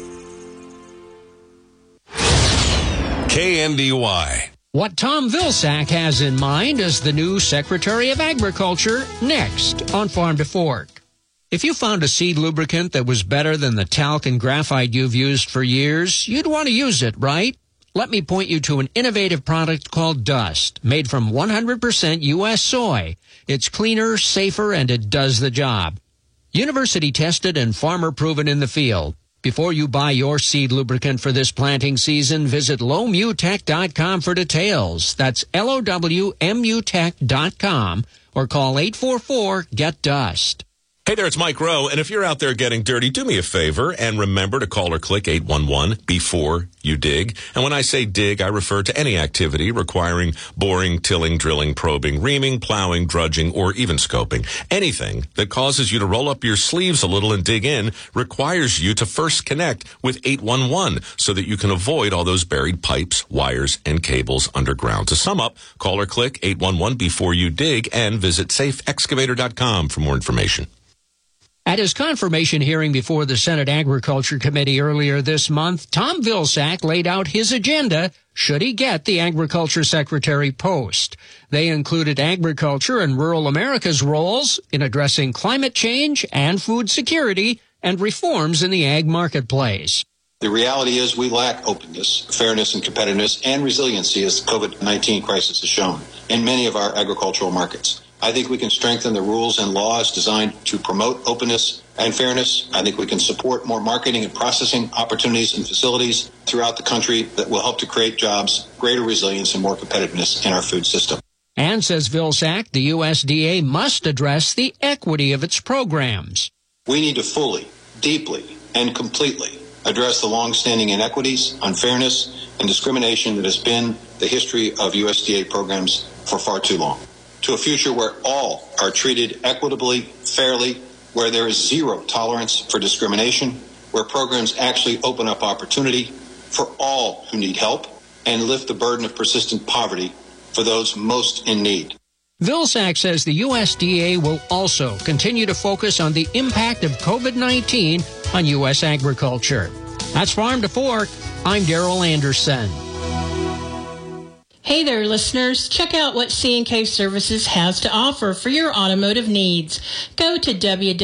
[SPEAKER 7] KNDY.
[SPEAKER 8] What Tom Vilsack has in mind as the new Secretary of Agriculture next on Farm to Fork. If you found a seed lubricant that was better than the talc and graphite you've used for years, you'd want to use it, right? Let me point you to an innovative product called Dust, made from 100% U.S. soy. It's cleaner, safer, and it does the job. University tested and farmer proven in the field. Before you buy your seed lubricant for this planting season, visit lowmutech.com for details. That's LOWMUTech.com or call 844-GET-DUST.
[SPEAKER 7] Hey there, it's Mike Rowe, and if you're out there getting dirty, do me a favor and remember to call or click 811 before you dig. And when I say dig, I refer to any activity requiring boring, tilling, drilling, probing, reaming, plowing, drudging, or even scoping. Anything that causes you to roll up your sleeves a little and dig in requires you to first connect with 811 so that you can avoid all those buried pipes, wires, and cables underground. To sum up, call or click 811 before you dig and visit safeexcavator.com for more information.
[SPEAKER 8] At his confirmation hearing before the Senate Agriculture Committee earlier this month, Tom Vilsack laid out his agenda should he get the Agriculture Secretary post. They included agriculture and rural America's roles in addressing climate change and food security and reforms in the ag marketplace.
[SPEAKER 11] The reality is we lack openness, fairness, and competitiveness and resiliency, as the COVID-19 crisis has shown, in many of our agricultural markets. I think we can strengthen the rules and laws designed to promote openness and fairness. I think we can support more marketing and processing opportunities and facilities throughout the country that will help to create jobs, greater resilience, and more competitiveness in our food system.
[SPEAKER 8] And, says Vilsack, the USDA must address the equity of its programs.
[SPEAKER 11] We need to fully, deeply, and completely address the long-standing inequities, unfairness, and discrimination that has been the history of USDA programs for far too long. To a future where all are treated equitably, fairly, where there is zero tolerance for discrimination, where programs actually open up opportunity for all who need help and lift the burden of persistent poverty for those most in need.
[SPEAKER 8] Vilsack says the USDA will also continue to focus on the impact of COVID-19 on U.S. agriculture. That's Farm to Fork. I'm Darrell Anderson.
[SPEAKER 13] Hey there, listeners. Check out what C&K Services has to offer for your automotive needs. Go to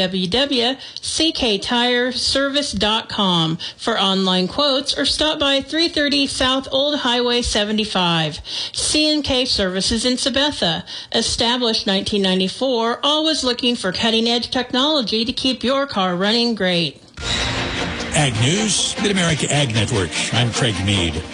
[SPEAKER 13] www.cktireservice.com for online quotes or stop by 330 South Old Highway 75. C&K Services in Sabetha. Established 1994, always looking for cutting-edge technology to keep your car running great.
[SPEAKER 14] Ag News, Mid-America Ag Network. I'm Craig Meade.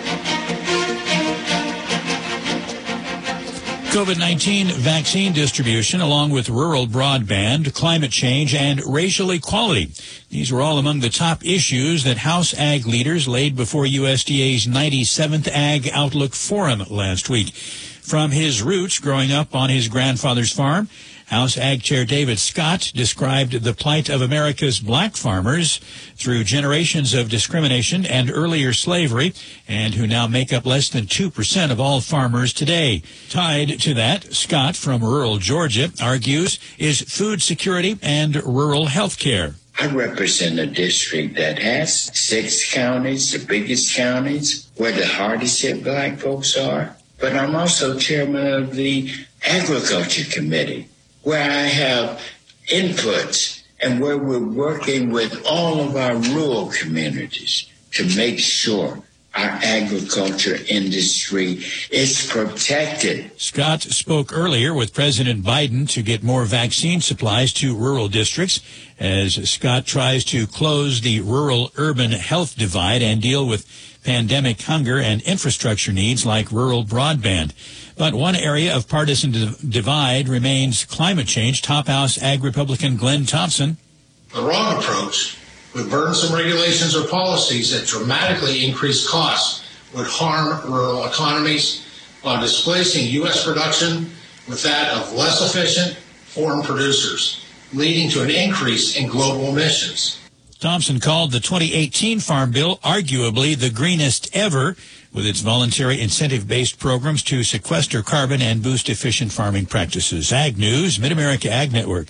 [SPEAKER 14] COVID-19 vaccine distribution, along with rural broadband, climate change, and racial equality. These were all among the top issues that House Ag leaders laid before USDA's 97th Ag Outlook Forum last week. From his roots growing up on his grandfather's farm, House Ag Chair David Scott described the plight of America's black farmers through generations of discrimination and earlier slavery, and who now make up less than 2% of all farmers today. Tied to that, Scott from rural Georgia argues, is food security and rural health care.
[SPEAKER 27] I represent a district that has 6 counties, the biggest counties, where the hardest hit black folks are. but I'm also chairman of the Agriculture Committee, where I have inputs and where we're working with all of our rural communities to make sure our agriculture industry is protected.
[SPEAKER 14] Scott spoke earlier with President Biden to get more vaccine supplies to rural districts as Scott tries to close the rural-urban health divide and deal with pandemic hunger and infrastructure needs like rural broadband. But one area of partisan divide remains climate change. Top House Ag Republican Glenn Thompson.
[SPEAKER 10] The wrong approach with burdensome regulations or policies that dramatically increase costs would harm rural economies while displacing U.S. production with that of less efficient foreign producers, leading to an increase in global emissions.
[SPEAKER 14] Thompson called the 2018 Farm Bill arguably the greenest ever, with its voluntary incentive-based programs to sequester carbon and boost efficient farming practices. Ag News, Mid-America Ag Network.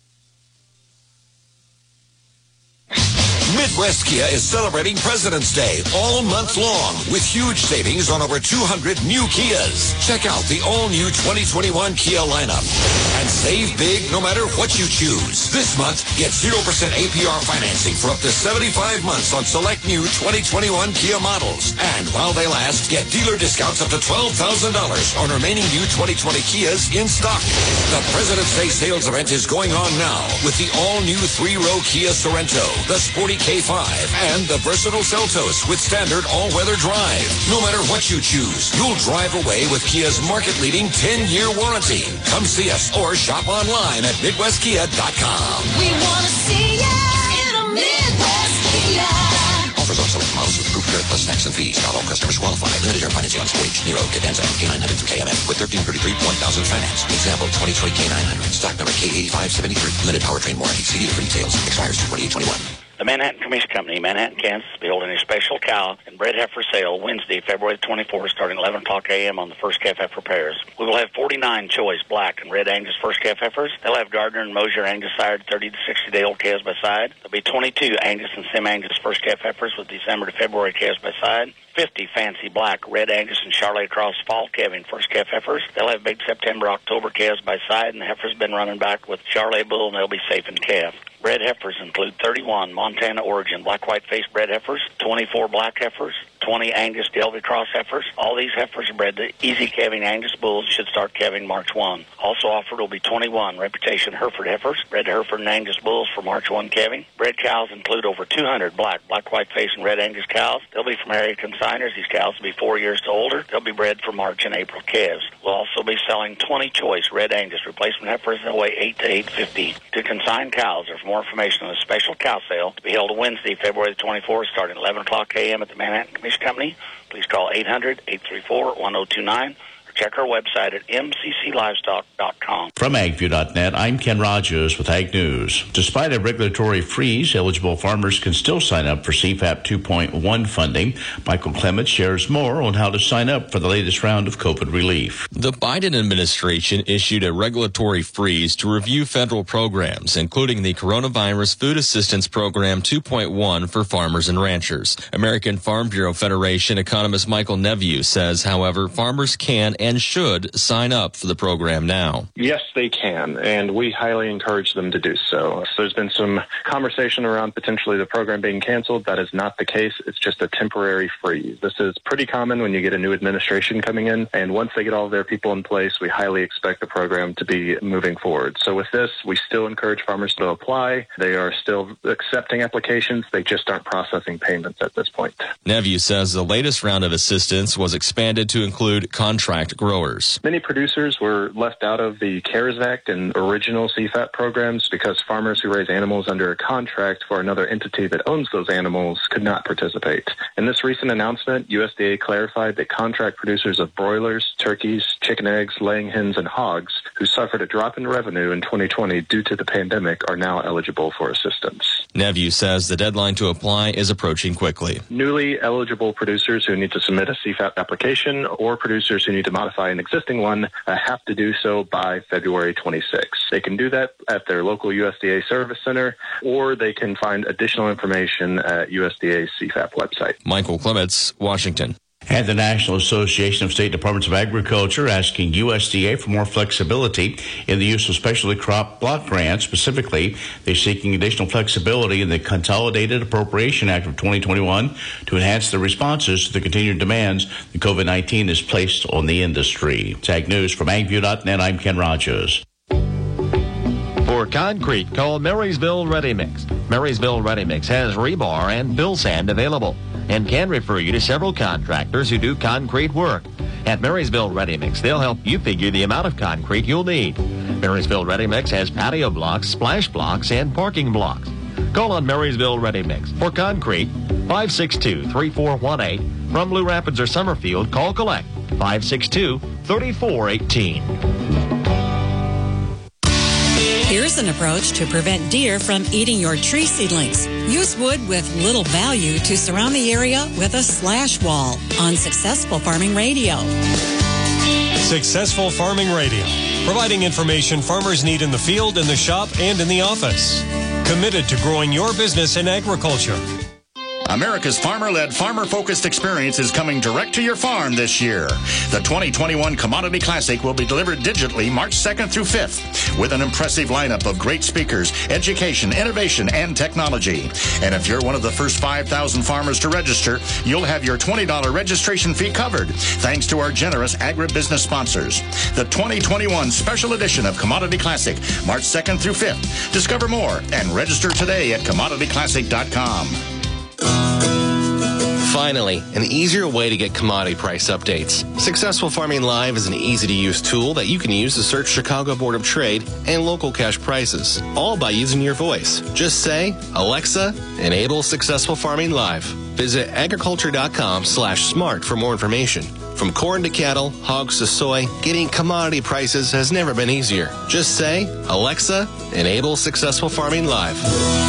[SPEAKER 16] Midwest Kia is celebrating President's Day all month long with huge savings on over 200 new Kias. Check out the all-new 2021 Kia lineup and save big no matter what you choose. This month, get 0% APR financing for up to 75 months on select new 2021 Kia models. And while they last, get dealer discounts up to $12,000 on remaining new 2020 Kias in stock. The President's Day sales event is going on now with the all-new 3-row Kia Sorento, the sporty K5, and the versatile Seltos with standard all-weather drive. No matter what you choose, you'll drive away with Kia's market-leading 10-year warranty. Come see us or shop online at MidwestKia.com.
[SPEAKER 17] We want to see ya in a Midwest Kia.
[SPEAKER 16] Offers on select models with approved credit plus tax and fees. Not all customers qualify. Limited term financing on Stage, Nero, Cadenza, and K900 through KMF with 1333 $1,000 finance. Example, 2020 K900. Stock number K8573. Limited powertrain warranty. See dealer for details. Expires 2821.
[SPEAKER 18] The Manhattan Commission Company, Manhattan, Kansas, will be holding a special cow and bred heifer sale Wednesday, February 24th, starting 11 o'clock a.m. on the first calf heifer pairs. We will have 49 choice black and red Angus first calf heifers. They'll have Gardner and Mosier Angus sired 30 to 60-day-old calves by side. There'll be 22 Angus and Sim-Angus first calf heifers with December to February calves by side. 50 fancy black, red Angus, and Charolais Cross fall calving first calf heifers. They'll have big September, October calves by side, and the heifer's been running back with Charolais bull, and they'll be safe in calf. Bred heifers include 31 Montana origin black-white-faced bred heifers, 24 black heifers, 20 Angus Delvey Cross heifers. All these heifers are bred to easy calving Angus bulls, should start calving March 1. Also offered will be 21 Reputation Hereford heifers, bred to Hereford and Angus bulls for March 1 calving. Bred cows include over 200 black-white-faced, and red Angus cows. They'll be from area consigners. These cows will be 4 years to older. They'll be bred for March and April calves. We'll also be selling 20 choice red Angus replacement heifers. They'll weigh 8 to 850. To consign cows or for more information on a special cow sale to be held Wednesday, February the 24th, starting at 11 o'clock a.m. at the Manhattan Commission Company, please call 800-834-1029 or check our website at mcclivestock.com.
[SPEAKER 19] From agview.net, I'm Ken Rogers with Ag News. Despite a regulatory freeze, eligible farmers can still sign up for CFAP 2.1 funding. Michael Clements shares more on how to sign up for the latest round of COVID relief.
[SPEAKER 20] The Biden administration issued a regulatory freeze to review federal programs, including the Coronavirus Food Assistance Program 2.1 for farmers and ranchers. American Farm Bureau Federation economist Michael Nepveux says, however, farmers can and should sign up for the program now.
[SPEAKER 21] Yes, they can, and we highly encourage them to do so. There's been some conversation around potentially the program being canceled. That is not the case. It's just a temporary freeze. This is pretty common when you get a new administration coming in, and once they get all of their people in place, we highly expect the program to be moving forward. So with this, we still encourage farmers to apply. They are still accepting applications. They just aren't processing payments at this point.
[SPEAKER 20] Nepveux says the latest round of assistance was expanded to include contract growers.
[SPEAKER 21] Many producers were left out of the CARES Act and original CFAP programs because farmers who raise animals under a contract for another entity that owns those animals could not participate. In this recent announcement, USDA clarified that contract producers of broilers, turkeys, chicken eggs, laying hens, and hogs who suffered a drop in revenue in 2020 due to the pandemic are now eligible for assistance.
[SPEAKER 20] Nepveux says the deadline to apply is approaching quickly.
[SPEAKER 21] Newly eligible producers who need to submit a CFAP application or producers who need to modify an existing one have to do so by February 26th. They can do that at their local USDA service center, or they can find additional information at USDA's CFAP website.
[SPEAKER 20] Michael Clements, Washington.
[SPEAKER 19] And the National Association of State Departments of Agriculture asking USDA for more flexibility in the use of specialty crop block grants. Specifically, they're seeking additional flexibility in the Consolidated Appropriation Act of 2021 to enhance the responses to the continued demands that COVID-19 has placed on the industry. It's Ag News from AgView.net. I'm Ken Rogers.
[SPEAKER 2] For concrete, call Marysville Ready Mix. Marysville Ready Mix has rebar and bill sand available and can refer you to several contractors who do concrete work. At Marysville Ready Mix, they'll help you figure the amount of concrete you'll need. Marysville Ready Mix has patio blocks, splash blocks, and parking blocks. Call on Marysville Ready Mix for concrete, 562-3418. From Blue Rapids or Summerfield, call collect, 562-3418.
[SPEAKER 5] Here's an approach to prevent deer from eating your tree seedlings. Use wood with little value to surround the area with a slash wall on Successful Farming Radio.
[SPEAKER 4] Successful Farming Radio, providing information farmers need in the field, in the shop, and in the office. Committed to growing your business in agriculture.
[SPEAKER 26] America's farmer-led, farmer-focused experience is coming direct to your farm this year. The 2021 Commodity Classic will be delivered digitally March 2nd through 5th with an impressive lineup of great speakers, education, innovation, and technology. And if you're one of the first 5,000 farmers to register, you'll have your $20 registration fee covered thanks to our generous agribusiness sponsors. The 2021 special edition of Commodity Classic, March 2nd through 5th. Discover more and register today at commodityclassic.com.
[SPEAKER 3] Finally, an easier way to get commodity price updates. Successful Farming Live is an easy-to-use tool that you can use to search Chicago Board of Trade and local cash prices, all by using your voice. Just say, Alexa, enable Successful Farming Live. Visit agriculture.com/smart for more information. From corn to cattle, hogs to soy, getting commodity prices has never been easier. Just say, Alexa, enable Successful Farming Live.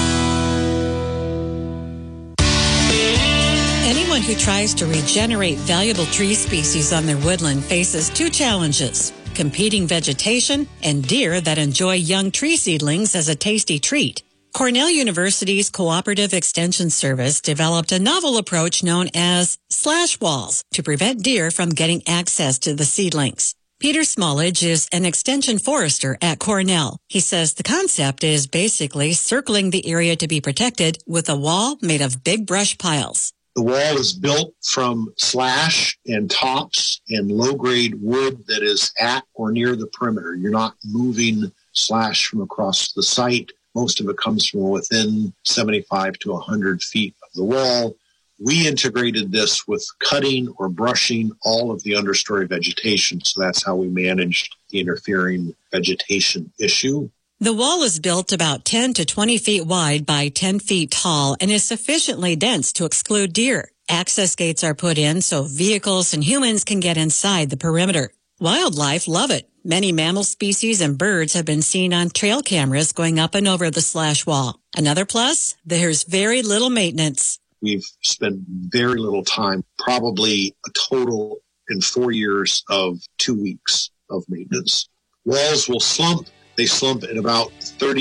[SPEAKER 5] Anyone who tries to regenerate valuable tree species on their woodland faces two challenges: competing vegetation and deer that enjoy young tree seedlings as a tasty treat. Cornell University's Cooperative Extension Service developed a novel approach known as slash walls to prevent deer from getting access to the seedlings. Peter Smallage is an extension forester at Cornell. He says the concept is basically circling the area to be protected with a wall made of big brush piles.
[SPEAKER 6] The wall is built from slash and tops and low-grade wood that is at or near the perimeter. You're not moving slash from across the site. Most of it comes from within 75 to 100 feet of the wall. We integrated this with cutting or brushing all of the understory vegetation, so that's how we managed the interfering vegetation issue.
[SPEAKER 5] The wall is built about 10 to 20 feet wide by 10 feet tall and is sufficiently dense to exclude deer. Access gates are put in so vehicles and humans can get inside the perimeter. Wildlife love it. Many mammal species and birds have been seen on trail cameras going up and over the slash wall. Another plus, there's very little maintenance.
[SPEAKER 6] We've spent very little time, probably a total in 4 years of 2 weeks of maintenance. Walls will slump. They slump at about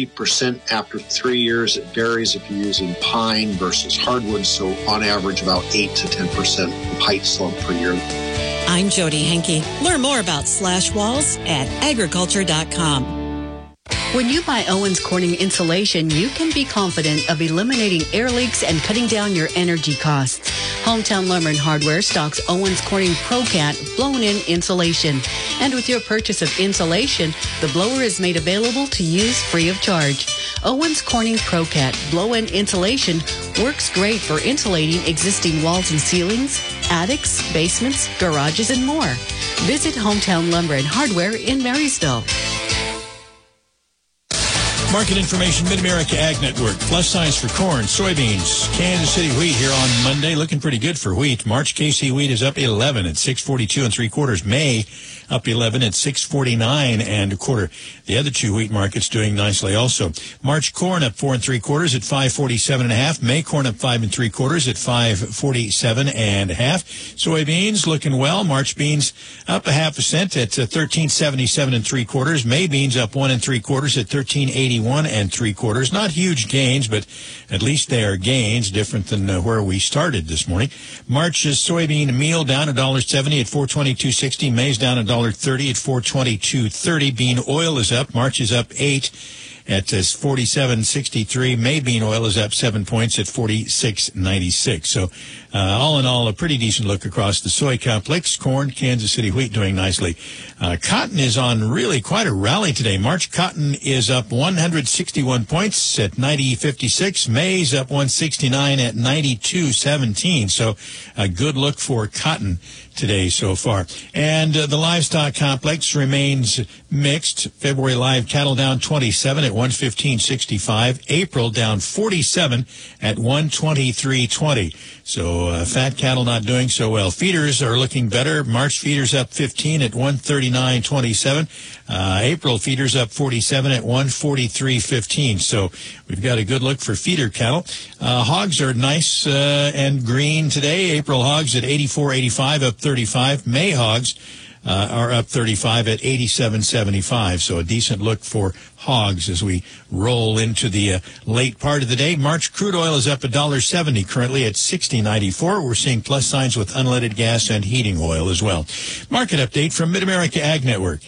[SPEAKER 6] 30% after 3 years. It varies if you're using pine versus hardwood, so on average about 8 to 10% height slump per year.
[SPEAKER 5] I'm Jody Henke. Learn more about slash walls at agriculture.com.
[SPEAKER 9] When you buy Owens Corning insulation, you can be confident of eliminating air leaks and cutting down your energy costs. Hometown Lumber and Hardware stocks Owens Corning ProCat blown-in insulation. And with your purchase of insulation, the blower is made available to use free of charge. Owens Corning ProCat blow-in insulation works great for insulating existing walls and ceilings, attics, basements, garages, and more. Visit Hometown Lumber and Hardware in Marysville.
[SPEAKER 14] Market information, Mid-America Ag Network. Plus signs for corn, soybeans, Kansas City wheat here on Monday. Looking pretty good for wheat. March KC wheat is up 11 at 642 3/4. May up 11 at 649 1/4. The other two wheat markets doing nicely also. March corn up 4 3/4 at 547 1/2. May corn up 5 3/4 at 547 1/2. Soybeans looking well. March beans up 0.5 cent at 1377 3/4. May beans up 1 3/4 at 1380 81 3/4. Not huge gains, but at least they are gains, different than where we started this morning. March's soybean meal down $1.70 at $422.60. Maize down $1.30 at $422.30. Bean oil is up. March is up 8 at $47.63. May bean oil is up 7 points at $46.96. So all in all, a pretty decent look across the soy complex. Corn, Kansas City wheat doing nicely. Cotton is on really quite a rally today. March cotton is up 161 points at 90.56. Maize up 169 at 92.17. So a good look for cotton today so far. And the livestock complex remains mixed. February live cattle down 27 at 115.65. April down 47 at 123.20. So fat cattle not doing so well. Feeders are looking better. March feeders up 15 at 139.27. April feeders up 47 at 143.15. So we've got a good look for feeder cattle. Hogs are nice and green today. April hogs at 84.85, up 35. May hogs are up 35 at 87.75. So a decent look for hogs as we roll into the late part of the day. March crude oil is up $1.70 currently at $60.94. We're seeing plus signs with unleaded gas and heating oil as well. Market update from Mid-America Ag Network.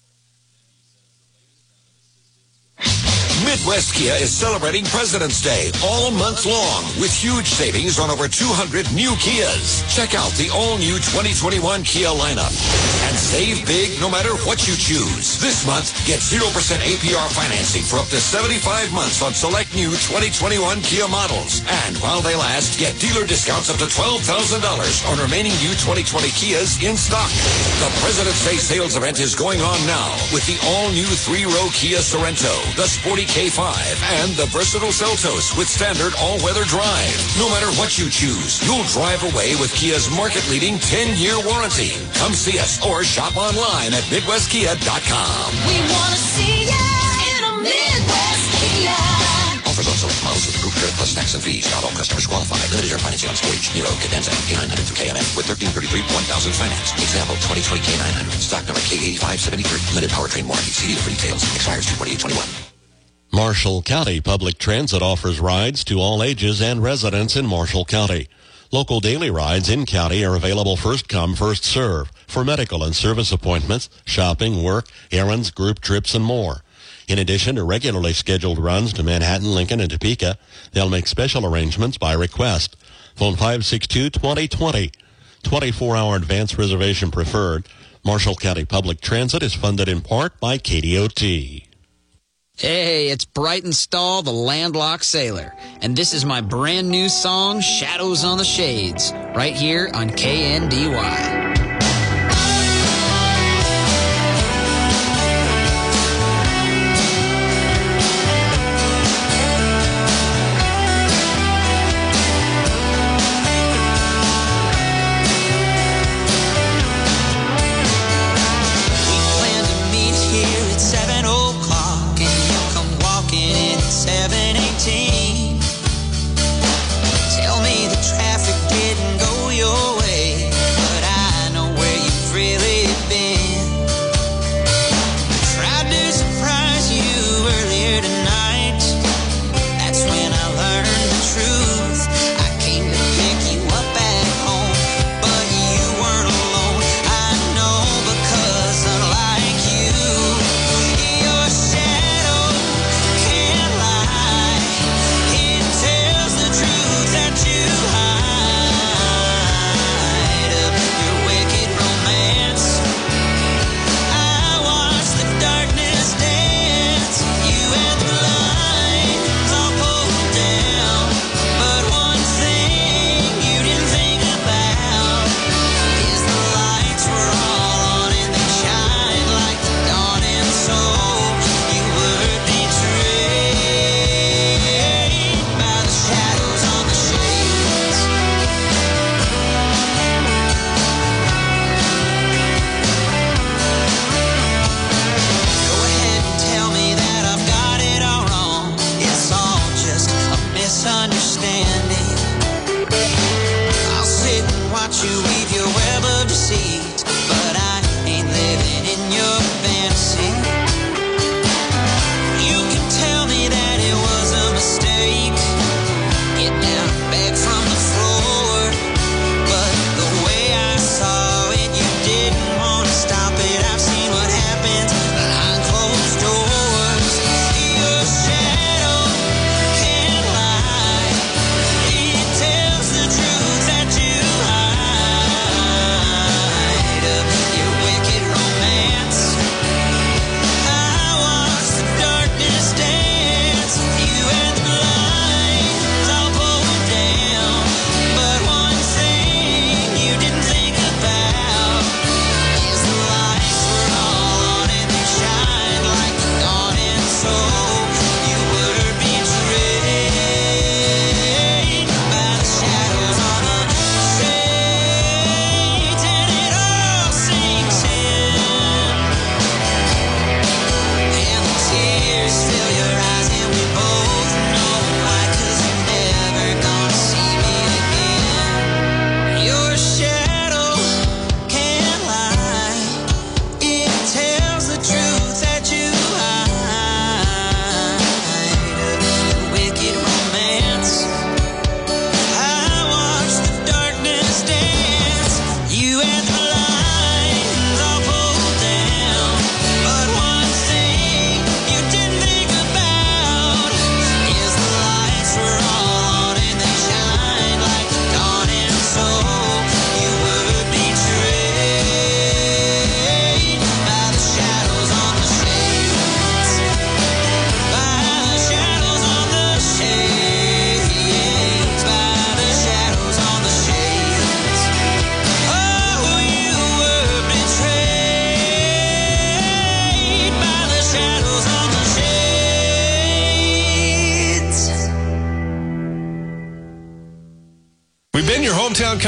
[SPEAKER 16] Midwest Kia is celebrating President's Day all month long with huge savings on over 200 new Kias. Check out the all-new 2021 Kia lineup and save big no matter what you choose. This month, get 0% APR financing for up to 75 months on select new 2021 Kia models. And while they last, get dealer discounts up to $12,000 on remaining new 2020 Kias in stock. The President's Day sales event is going on now with the all-new 3-row Kia Sorento, the sporty K5, and the versatile Seltos with standard all-weather drive. No matter what you choose, you'll drive away with Kia's market-leading 10-year warranty. Come see us or shop online at MidwestKia.com.
[SPEAKER 17] We want to see ya in a Midwest Kia.
[SPEAKER 16] Offers on select models with approved credit plus tax and fees. Not all customers qualify. Limited air financing on Sportage, Nero, Cadenza, and K900 through KMF with 1333 1000 finance. Example, 2020 K900. Stock number K8573. Limited powertrain warranty. See dealer for details. Expires 2/28/21.
[SPEAKER 1] Marshall County Public Transit offers rides to all ages and residents in Marshall County. Local daily rides in county are available first come, first serve for medical and service appointments, shopping, work, errands, group trips, and more. In addition to regularly scheduled runs to Manhattan, Lincoln, and Topeka, they'll make special arrangements by request. Phone 562-2020. 24-hour advance reservation preferred. Marshall County Public Transit is funded in part by KDOT.
[SPEAKER 12] Hey, it's Brighton Stahl, the landlocked sailor, and this is my brand new song, Shadows on the Shades, right here on KNDY.
[SPEAKER 17] Tell me the traffic didn't go your way, but I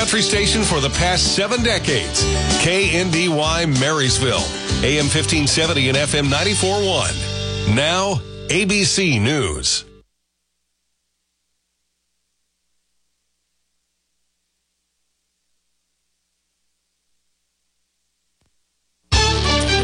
[SPEAKER 7] country station for the past 7 decades. KNDY Marysville, AM 1570 and FM 94.1. Now, ABC News.